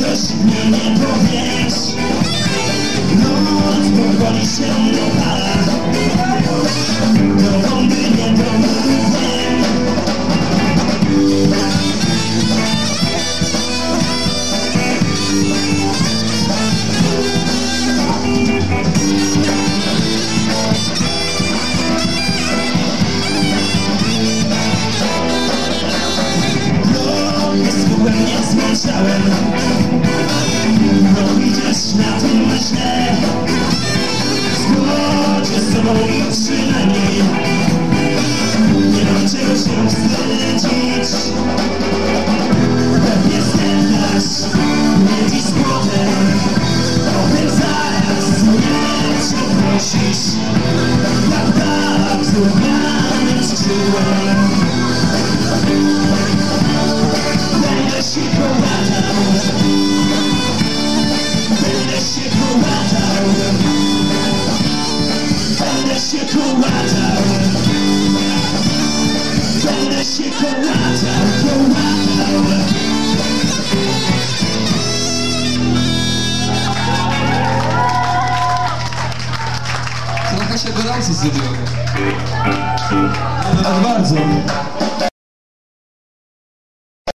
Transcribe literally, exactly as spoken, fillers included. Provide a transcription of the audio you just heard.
czegoś mi nie powiesz. Noc powoli się dopala, do bomby niedomówień. Byłem nie zmęczałem, no idziesz na tym źle. Zgodzie z tobą i przynajmniej nie mam czego się wstydzić. Pewnie stękasz mnie dziś potem, potem zaraz mnie przeprosisz. Tak, tak, złamanym skrzydłem będę się kołatał, będę się kołatał, będę się kołatał, będę się kołatał, kołatał. Trochę się gorąco zrobiło. Tak bardzo.